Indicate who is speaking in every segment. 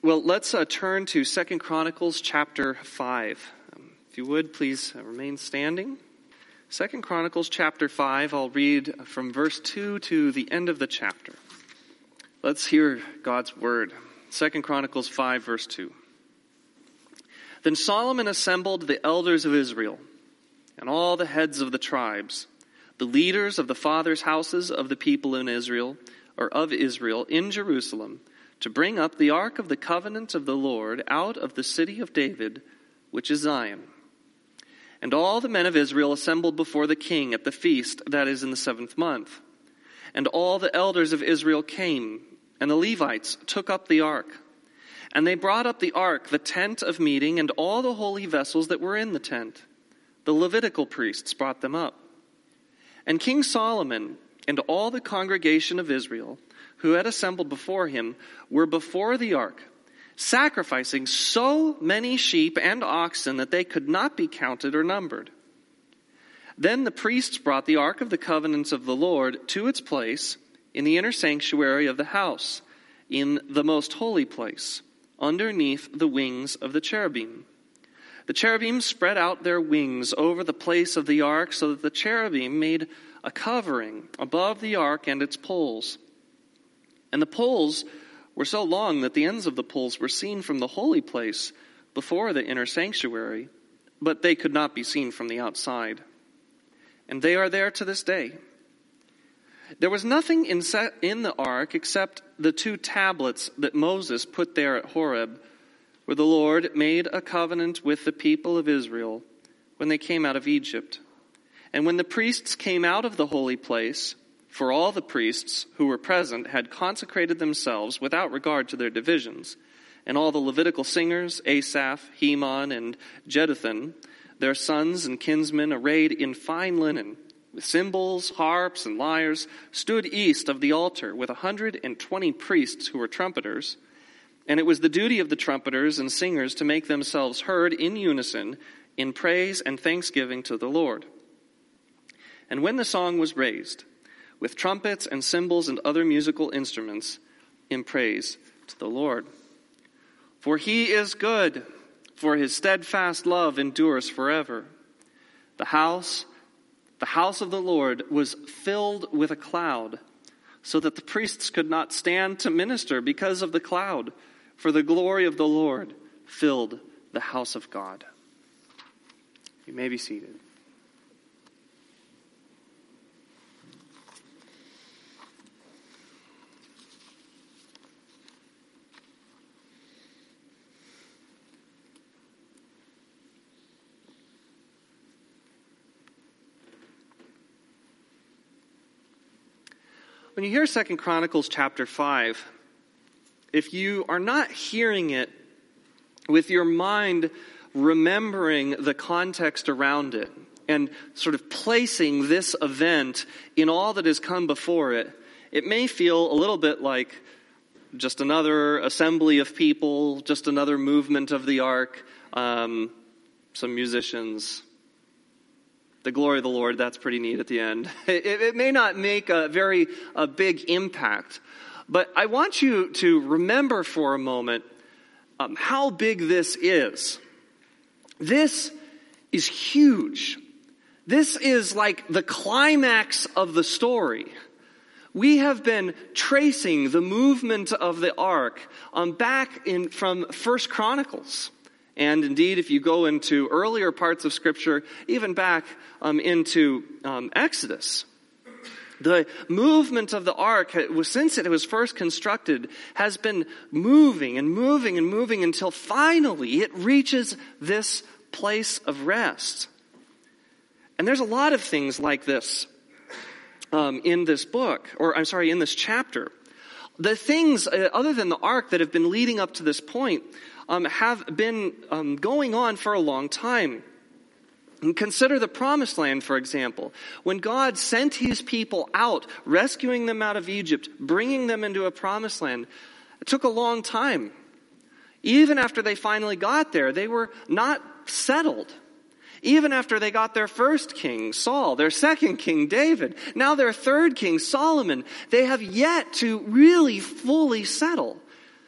Speaker 1: Well, let's turn to 2 Chronicles chapter 5. If you would, please remain standing. 2 Chronicles chapter 5, I'll read from verse 2 to the end of the chapter. Let's hear God's word. 2 Chronicles 5, verse 2. Then Solomon assembled the elders of Israel and all the heads of the tribes, the leaders of the fathers' houses of the people in Israel, or of Israel, in Jerusalem, to bring up the ark of the covenant of the Lord out of the city of David, which is Zion. And all the men of Israel assembled before the king at the feast that is in the 7th month. And all the elders of Israel came, and the Levites took up the ark. And they brought up the ark, the tent of meeting, and all the holy vessels that were in the tent. The Levitical priests brought them up. And King Solomon and all the congregation of Israel, who had assembled before him, were before the ark, sacrificing so many sheep and oxen that they could not be counted or numbered. Then the priests brought the ark of the covenants of the Lord to its place in the inner sanctuary of the house, in the most holy place, underneath the wings of the cherubim. The cherubim spread out their wings over the place of the ark, so that the cherubim made a covering above the ark and its poles. And the poles were so long that the ends of the poles were seen from the holy place before the inner sanctuary, but they could not be seen from the outside. And they are there to this day. There was nothing in the ark except the 2 tablets that Moses put there at Horeb, where the Lord made a covenant with the people of Israel when they came out of Egypt. And when the priests came out of the holy place, for all the priests who were present had consecrated themselves without regard to their divisions, and all the Levitical singers, Asaph, Heman, and Jeduthun, their sons and kinsmen, arrayed in fine linen, with cymbals, harps, and lyres, stood east of the altar with 120 priests who were trumpeters. And it was the duty of the trumpeters and singers to make themselves heard in unison in praise and thanksgiving to the Lord. And when the song was raised, with trumpets and cymbals and other musical instruments, in praise to the Lord. For he is good, for his steadfast love endures forever. The house of the Lord was filled with a cloud, so that the priests could not stand to minister because of the cloud, for the glory of the Lord filled the house of God. You may be seated. When you hear 2 Chronicles chapter 5, if you are not hearing it with your mind remembering the context around it and sort of placing this event in all that has come before it, it may feel a little bit like just another assembly of people, just another movement of the ark, some musicians. The glory of the Lord, that's pretty neat at the end. It may not make a big impact, but I want you to remember for a moment how big this is. This is huge. This is like the climax of the story. We have been tracing the movement of the ark back from 1 Chronicles. And indeed, if you go into earlier parts of Scripture, even back into Exodus, the movement of the ark, since it was first constructed, has been moving and moving and moving until finally it reaches this place of rest. And there's a lot of things like this in this book, in this chapter. The things, other than the ark, that have been leading up to this point have been going on for a long time. And consider the Promised Land, for example. When God sent his people out, rescuing them out of Egypt, bringing them into a Promised Land, it took a long time. Even after they finally got there, they were not settled. Even after they got their first king, Saul, their second king, David, now their third king, Solomon, they have yet to really fully settle.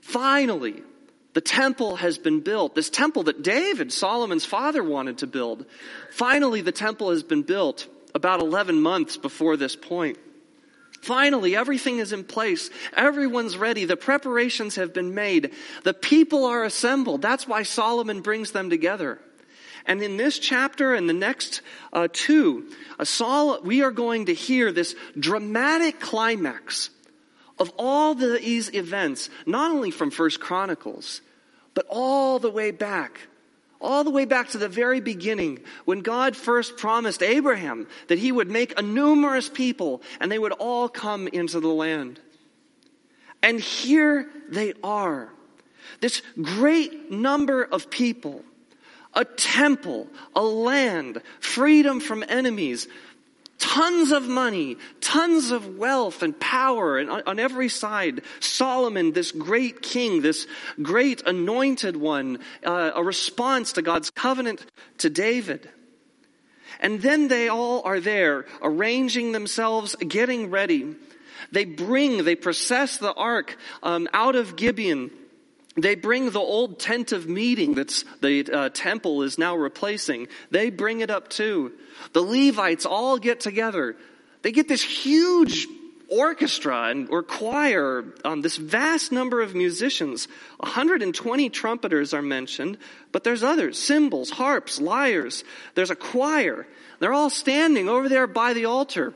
Speaker 1: Finally, the temple has been built. This temple that David, Solomon's father, wanted to build. Finally, the temple has been built about 11 months before this point. Finally, everything is in place. Everyone's ready. The preparations have been made. The people are assembled. That's why Solomon brings them together. And in this chapter and the next two, we are going to hear this dramatic climax of all these events, not only from 1 Chronicles, but all the way back to the very beginning, when God first promised Abraham that he would make a numerous people and they would all come into the land. And here they are, this great number of people, a temple, a land, freedom from enemies, tons of money, tons of wealth and power, and on every side, Solomon, this great king, this great anointed one, a response to God's covenant to David. And then they all are there, arranging themselves, getting ready. They process the ark out of Gibeon. They bring the old tent of meeting that's the temple is now replacing. They bring it up too. The Levites all get together. They get this huge orchestra or choir, this vast number of musicians. 120 trumpeters are mentioned, but there's others, cymbals, harps, lyres. There's a choir. They're all standing over there by the altar,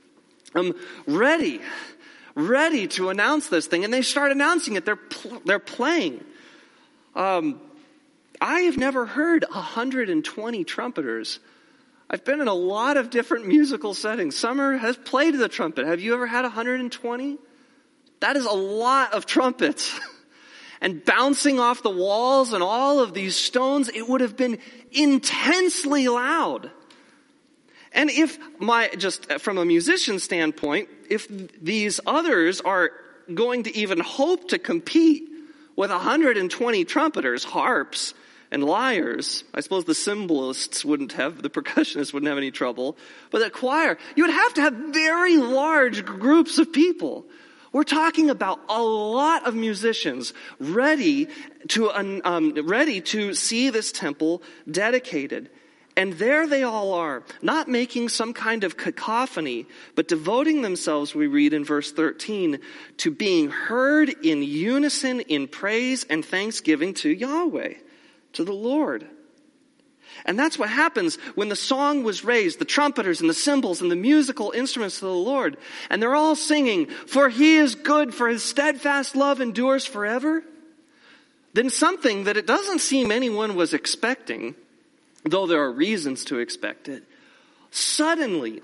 Speaker 1: ready to announce this thing. And they start announcing it. They're playing. I have never heard 120 trumpeters. I've been in a lot of different musical settings. Summer has played the trumpet. Have you ever had 120? That is a lot of trumpets. And bouncing off the walls and all of these stones, it would have been intensely loud. And just from a musician standpoint, if these others are going to even hope to compete with 120 trumpeters, harps, and lyres, I suppose the cymbalists the percussionists wouldn't have any trouble. But the choir, you would have to have very large groups of people. We're talking about a lot of musicians ready to see this temple dedicated. And there they all are, not making some kind of cacophony, but devoting themselves, we read in verse 13, to being heard in unison in praise and thanksgiving to Yahweh, to the Lord. And that's what happens when the song was raised, the trumpeters and the cymbals and the musical instruments to the Lord. And they're all singing, "For he is good, for his steadfast love endures forever." Then something that it doesn't seem anyone was expecting, though there are reasons to expect it, suddenly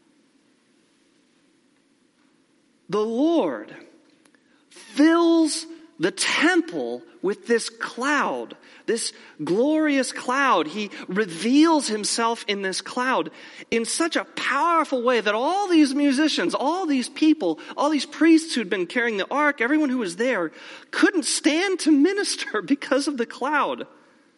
Speaker 1: the Lord fills the temple with this cloud, this glorious cloud. He reveals himself in this cloud in such a powerful way that all these musicians, all these people, all these priests who'd been carrying the ark, everyone who was there, couldn't stand to minister because of the cloud.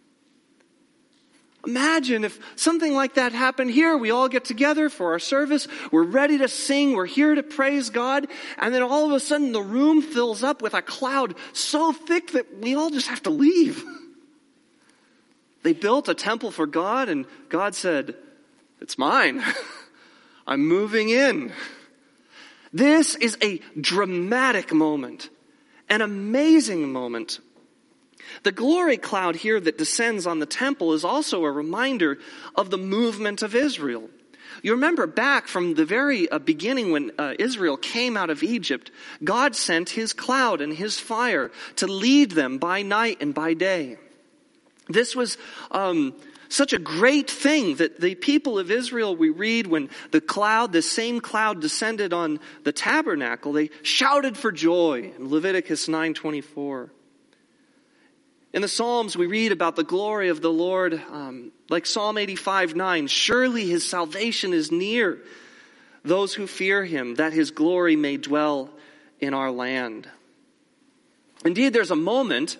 Speaker 1: Imagine if something like that happened here. We all get together for our service. We're ready to sing. We're here to praise God. And then all of a sudden the room fills up with a cloud so thick that we all just have to leave. They built a temple for God and God said, "It's mine. I'm moving in." This is a dramatic moment, an amazing moment. The glory cloud here that descends on the temple is also a reminder of the movement of Israel. You remember back from the very beginning when Israel came out of Egypt, God sent his cloud and his fire to lead them by night and by day. This was such a great thing that the people of Israel, we read when the same cloud descended on the tabernacle, they shouted for joy in Leviticus 9:24. In the Psalms, we read about the glory of the Lord, like Psalm 85:9. "Surely his salvation is near those who fear him, that his glory may dwell in our land." Indeed, there's a moment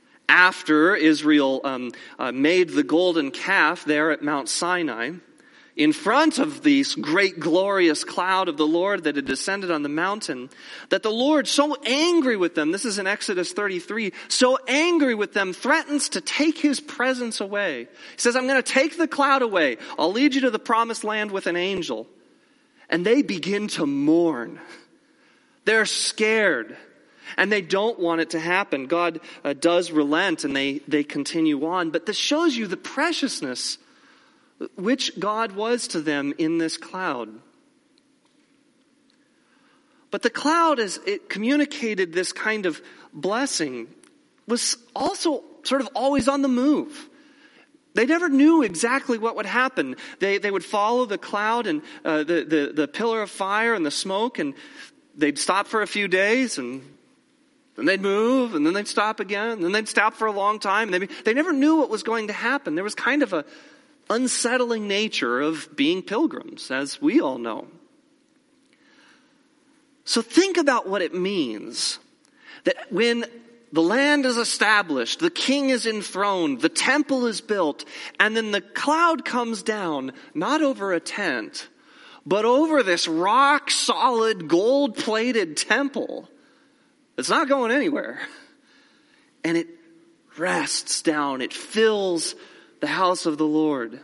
Speaker 1: after Israel made the golden calf there at Mount Sinai. in front of this great glorious cloud of the Lord that had descended on the mountain, that the Lord, so angry with them, this is in Exodus 33, so angry with them, threatens to take his presence away. He says, I'm going to take the cloud away. I'll lead you to the promised land with an angel. And they begin to mourn. They're scared. And they don't want it to happen. God does relent and they continue on. But this shows you the preciousness which God was to them in this cloud. But the cloud, as it communicated this kind of blessing, was also sort of always on the move. They never knew exactly what would happen. They would follow the cloud and the pillar of fire and the smoke, and they'd stop for a few days, and then they'd move, and then they'd stop again, and then they'd stop for a long time. They never knew what was going to happen. There was kind of a unsettling nature of being pilgrims, as we all know. So think about what it means that when the land is established, the king is enthroned, the temple is built, and then the cloud comes down, not over a tent, but over this rock-solid, gold-plated temple. It's not going anywhere. And it rests down. It fills the house of the Lord.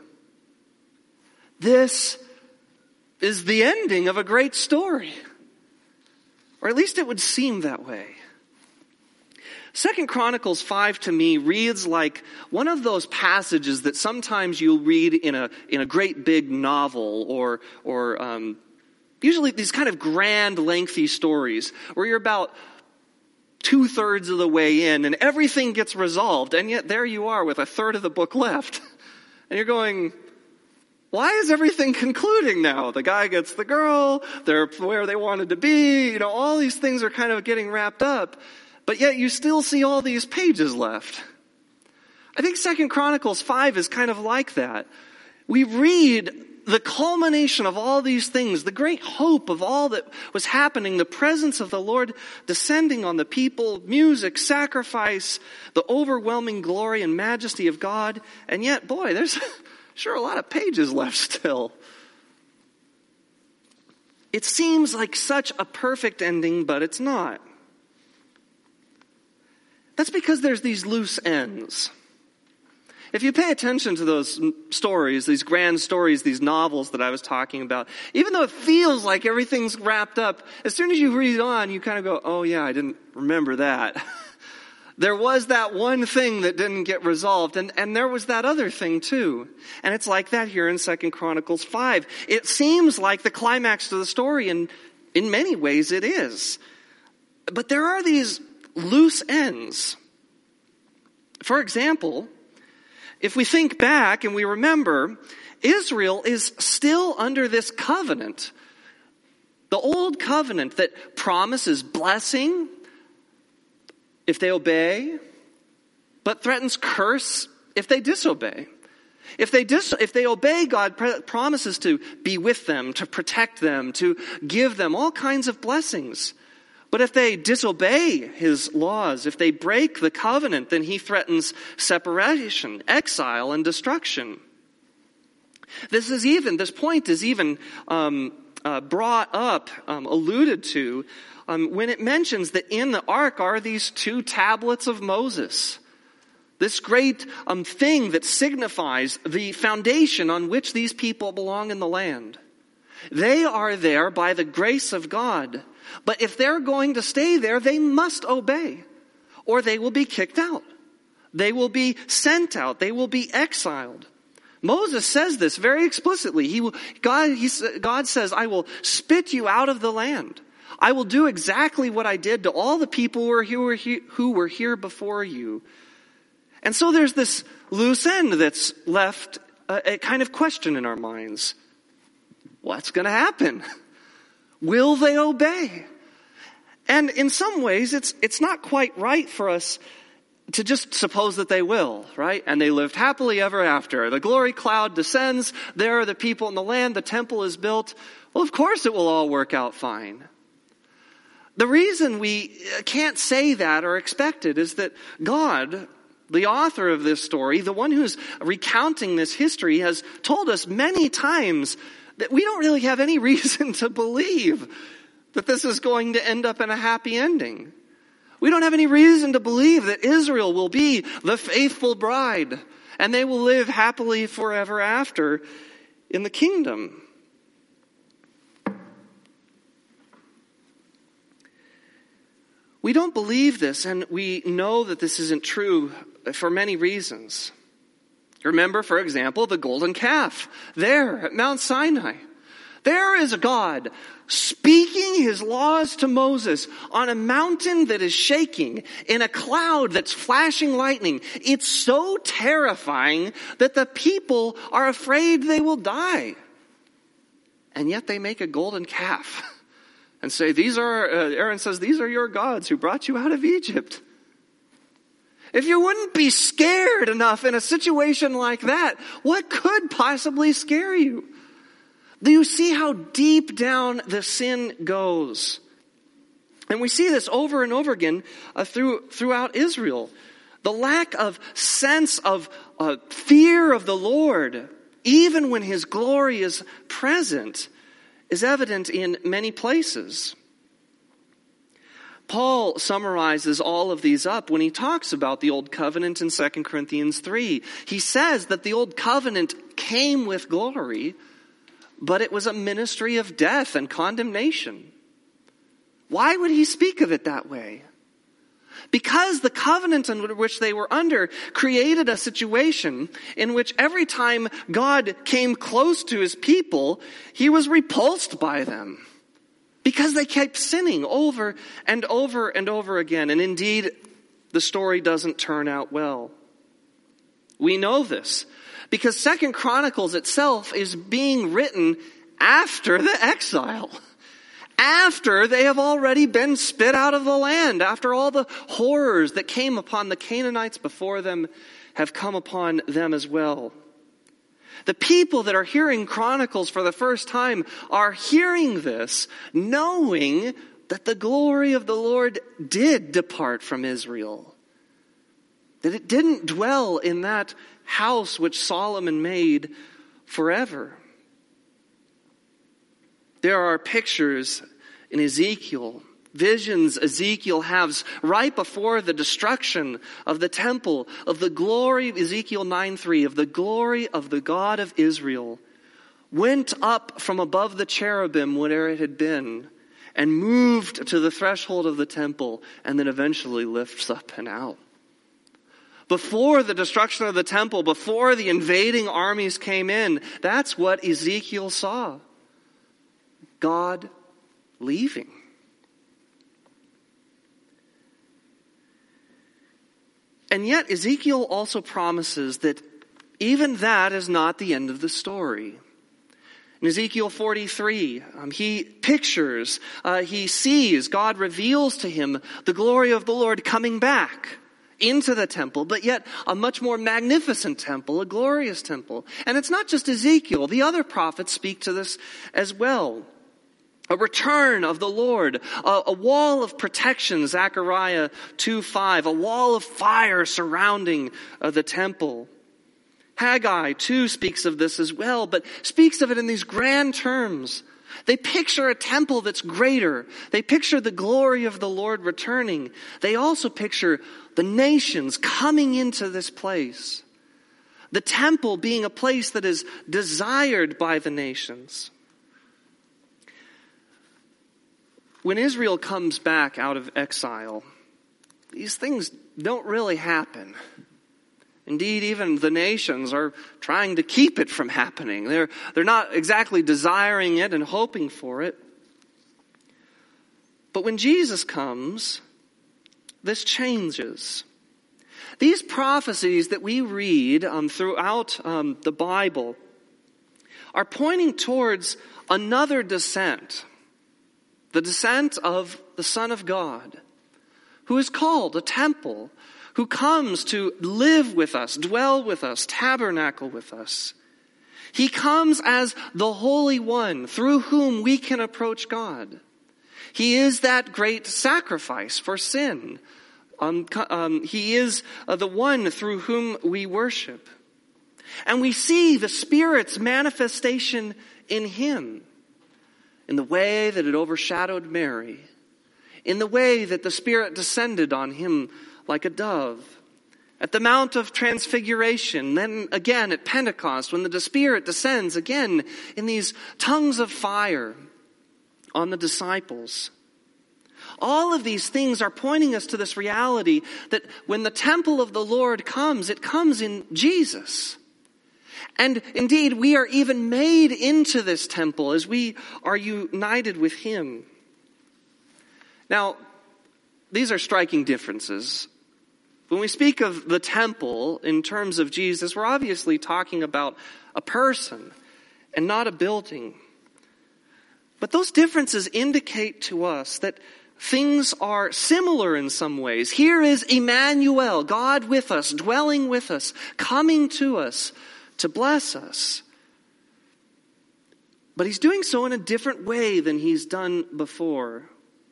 Speaker 1: This is the ending of a great story. Or at least it would seem that way. 2 Chronicles 5 to me reads like one of those passages that sometimes you'll read in a great big novel or usually these kind of grand lengthy stories where you're about 2/3 of the way in and everything gets resolved, and yet there you are with 1/3 of the book left. And you're going, why is everything concluding now? The guy gets the girl, they're where they wanted to be, all these things are kind of getting wrapped up, but yet you still see all these pages left. I think 2 Chronicles 5 is kind of like that. We read the culmination of all these things, the great hope of all that was happening, the presence of the Lord descending on the people, music, sacrifice, the overwhelming glory and majesty of God. And yet, boy, there's sure a lot of pages left still. It seems like such a perfect ending, but it's not. That's because there's these loose ends. If you pay attention to those stories, these grand stories, these novels that I was talking about, even though it feels like everything's wrapped up, as soon as you read on, you kind of go, oh yeah, I didn't remember that. There was that one thing that didn't get resolved, and there was that other thing too. And it's like that here in 2 Chronicles 5. It seems like the climax to the story, and in many ways it is. But there are these loose ends. For example, if we think back and we remember, Israel is still under this covenant. The old covenant that promises blessing if they obey, but threatens curse if they disobey. If they obey, God promises to be with them, to protect them, to give them all kinds of blessings. But if they disobey his laws, if they break the covenant, then he threatens separation, exile, and destruction. This point is even brought up, alluded to, when it mentions that in the ark are these 2 tablets of Moses. This great thing that signifies the foundation on which these people belong in the land. They are there by the grace of God. But if they're going to stay there, they must obey, or they will be kicked out. They will be sent out. They will be exiled. Moses says this very explicitly. God says, I will spit you out of the land. I will do exactly what I did to all the people who were here before you. And so there's this loose end that's left a kind of question in our minds. What's going to happen? Will they obey? And in some ways, it's not quite right for us to just suppose that they will, right? And they lived happily ever after. The glory cloud descends. There are the people in the land. The temple is built. Well, of course it will all work out fine. The reason we can't say that or expect it is that God The author of this story, the one who's recounting this history, has told us many times that we don't really have any reason to believe that this is going to end up in a happy ending. We don't have any reason to believe that Israel will be the faithful bride and they will live happily forever after in the kingdom. We don't believe this, and we know that this isn't true for many reasons. Remember, for example, the golden calf there at Mount Sinai. There is God speaking his laws to Moses on a mountain that is shaking, in a cloud that's flashing lightning. It's so terrifying that the people are afraid they will die. And yet they make a golden calf and say, Aaron says, these are your gods who brought you out of Egypt. If you wouldn't be scared enough in a situation like that, what could possibly scare you? Do you see how deep down the sin goes? And we see this over and over again throughout Israel. The lack of sense of fear of the Lord, even when his glory is present, is evident in many places. Paul summarizes all of these up when he talks about the Old Covenant in 2 Corinthians 3. He says that the Old Covenant came with glory, but it was a ministry of death and condemnation. Why would he speak of it that way? Because the covenant in which they were under created a situation in which every time God came close to his people, he was repulsed by them. Because they kept sinning over and over and over again. And indeed, the story doesn't turn out well. We know this because 2 Chronicles itself is being written after the exile. After they have already been spit out of the land. After all the horrors that came upon the Canaanites before them have come upon them as well. The people that are hearing Chronicles for the first time are hearing this, knowing that the glory of the Lord did depart from Israel. That it didn't dwell in that house which Solomon made forever. There are pictures in Ezekiel, visions Ezekiel has right before the destruction of the temple, of the glory of Ezekiel 9:3, of the glory of the God of Israel, went up from above the cherubim where it had been, and moved to the threshold of the temple, and then eventually lifts up and out. Before the destruction of the temple, before the invading armies came in, that's what Ezekiel saw. God leaving. And yet Ezekiel also promises that even that is not the end of the story. In Ezekiel 43, he pictures, he sees, God reveals to him the glory of the Lord coming back into the temple, but yet a much more magnificent temple, a glorious temple. And it's not just Ezekiel, the other prophets speak to this as well. A return of the Lord, a wall of protection, Zechariah 2:5, a wall of fire surrounding the temple. Haggai 2 speaks of this as well, but speaks of it in these grand terms. They picture a temple that's greater. They picture the glory of the Lord returning. They also picture the nations coming into this place. The temple being a place that is desired by the nations. When Israel comes back out of exile, these things don't really happen. Indeed, even the nations are trying to keep it from happening. They're not exactly desiring it and hoping for it. But when Jesus comes, this changes. These prophecies that we read throughout the Bible are pointing towards another descent. The descent of the Son of God, who is called a temple, who comes to live with us, dwell with us, tabernacle with us. He comes as the Holy One through whom we can approach God. He is that great sacrifice for sin, He is the one through whom we worship. And we see the Spirit's manifestation in him, in the way that it overshadowed Mary, in the way that the Spirit descended on him like a dove, at the Mount of Transfiguration, then again at Pentecost, when the Spirit descends again in these tongues of fire on the disciples. All of these things are pointing us to this reality that when the temple of the Lord comes, it comes in Jesus. And indeed, we are even made into this temple as we are united with him. Now, these are striking differences. When we speak of the temple in terms of Jesus, we're obviously talking about a person and not a building. But those differences indicate to us that things are similar in some ways. Here is Emmanuel, God with us, dwelling with us, coming to us to bless us. But he's doing so in a different way than he's done before.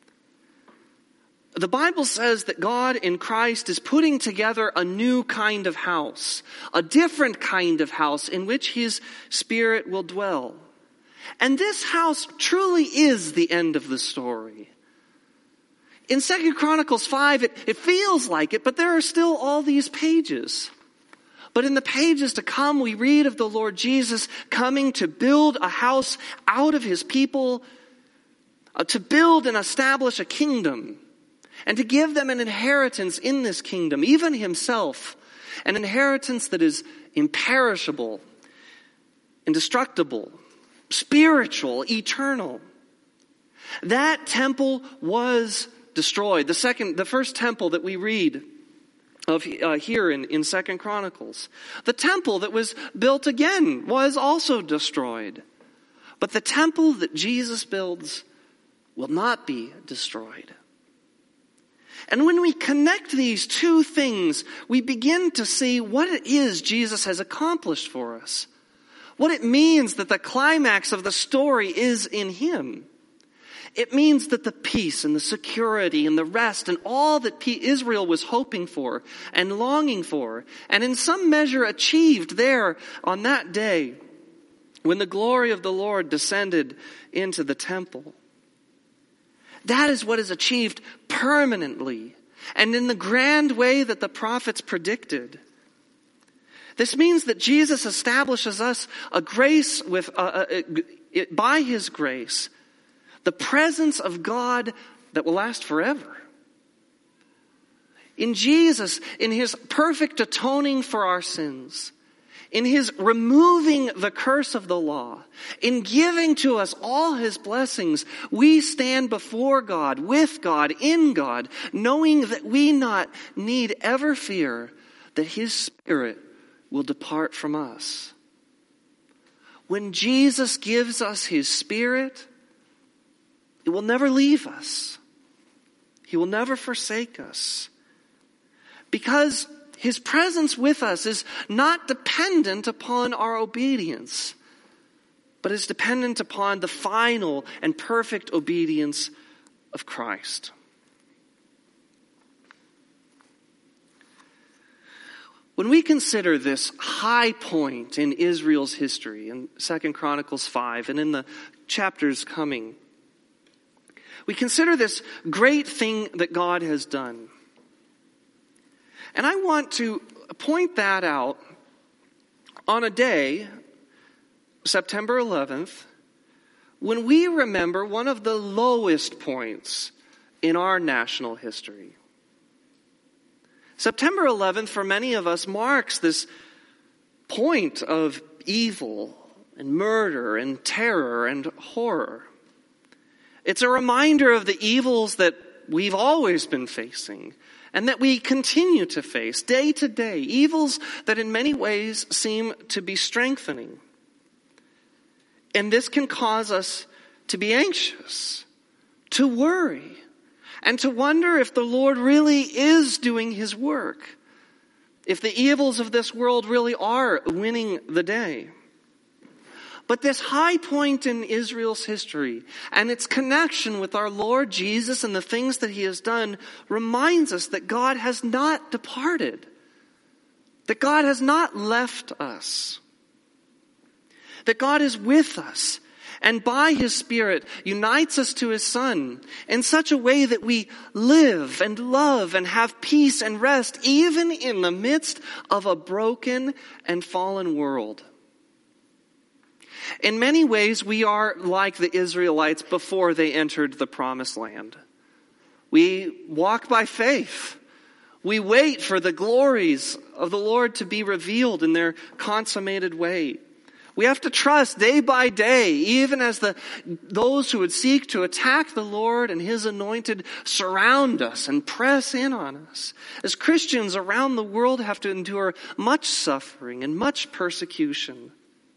Speaker 1: The Bible says that God in Christ is putting together a new kind of house, a different kind of house in which his Spirit will dwell. And this house truly is the end of the story. In 2 Chronicles 5, it feels like it, but there are still all these pages. But in the pages to come, we read of the Lord Jesus coming to build a house out of his people, to build and establish a kingdom, and to give them an inheritance in this kingdom, even himself, an inheritance that is imperishable, indestructible, spiritual, eternal. That temple was destroyed. The first temple that we read of here in 2 Chronicles. The temple that was built again was also destroyed. But the temple that Jesus builds will not be destroyed. And when we connect these two things, we begin to see what it is Jesus has accomplished for us. What it means that the climax of the story is in him. It means that the peace and the security and the rest and all that Israel was hoping for and longing for, and in some measure achieved there on that day when the glory of the Lord descended into the temple. That is what is achieved permanently and in the grand way that the prophets predicted. This means that Jesus establishes us a grace by his grace, the presence of God that will last forever. In Jesus, in his perfect atoning for our sins, in his removing the curse of the law, in giving to us all his blessings, we stand before God, with God, in God, knowing that we not need ever fear that his Spirit will depart from us. When Jesus gives us his Spirit, it will never leave us. He will never forsake us. Because his presence with us is not dependent upon our obedience, but is dependent upon the final and perfect obedience of Christ. When we consider this high point in Israel's history in 2 Chronicles 5 and in the chapters coming, we consider this great thing that God has done. And I want to point that out on a day, September 11th, when we remember one of the lowest points in our national history. September 11th, for many of us, marks this point of evil and murder and terror and horror. It's a reminder of the evils that we've always been facing and that we continue to face day to day, evils that in many ways seem to be strengthening. And this can cause us to be anxious, to worry, and to wonder if the Lord really is doing his work, if the evils of this world really are winning the day. But this high point in Israel's history and its connection with our Lord Jesus and the things that he has done reminds us that God has not departed, that God has not left us, that God is with us, and by his Spirit unites us to his Son in such a way that we live and love and have peace and rest even in the midst of a broken and fallen world. In many ways, we are like the Israelites before they entered the promised land. We walk by faith. We wait for the glories of the Lord to be revealed in their consummated way. We have to trust day by day, even as those who would seek to attack the Lord and his anointed surround us and press in on us. As Christians around the world have to endure much suffering and much persecution.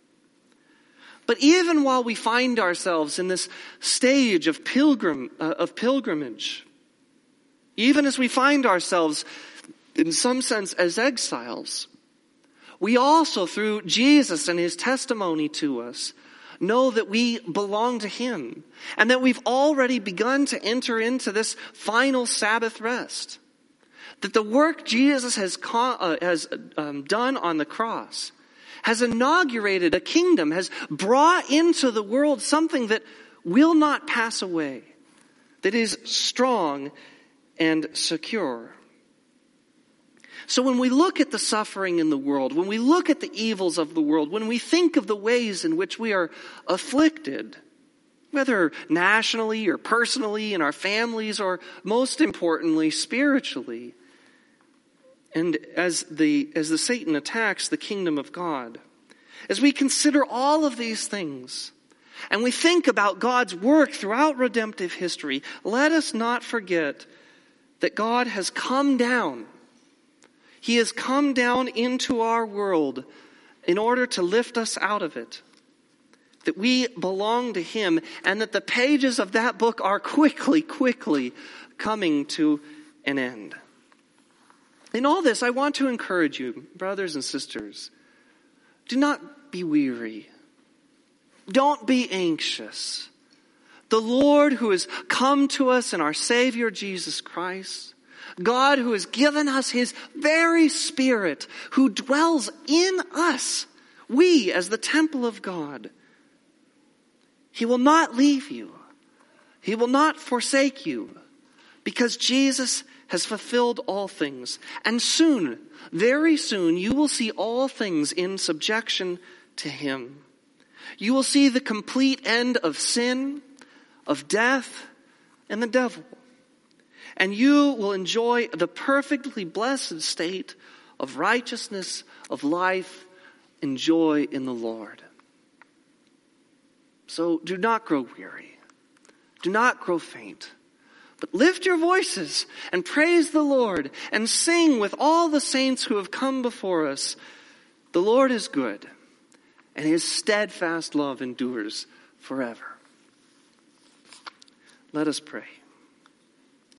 Speaker 1: But even while we find ourselves in this stage of pilgrimage, even as we find ourselves in some sense as exiles, we also, through Jesus and his testimony to us, know that we belong to him and that we've already begun to enter into this final Sabbath rest. That the work Jesus has done on the cross has inaugurated a kingdom, has brought into the world something that will not pass away, that is strong and secure. So when we look at the suffering in the world, when we look at the evils of the world, when we think of the ways in which we are afflicted, whether nationally or personally in our families or most importantly spiritually, and as the Satan attacks the kingdom of God, as we consider all of these things and we think about God's work throughout redemptive history, let us not forget that God has come down. He has come down into our world in order to lift us out of it. That we belong to him and that the pages of that book are quickly coming to an end. In all this, I want to encourage you, brothers and sisters, do not be weary. Don't be anxious. The Lord who has come to us in our Savior Jesus Christ, God who has given us his very Spirit, who dwells in us, we as the temple of God, he will not leave you. He will not forsake you because Jesus has fulfilled all things. And soon, very soon, you will see all things in subjection to him. You will see the complete end of sin, of death, and the devil. And you will enjoy the perfectly blessed state of righteousness, of life, and joy in the Lord. So do not grow weary. Do not grow faint. But lift your voices and praise the Lord and sing with all the saints who have come before us. The Lord is good, and his steadfast love endures forever. Let us pray.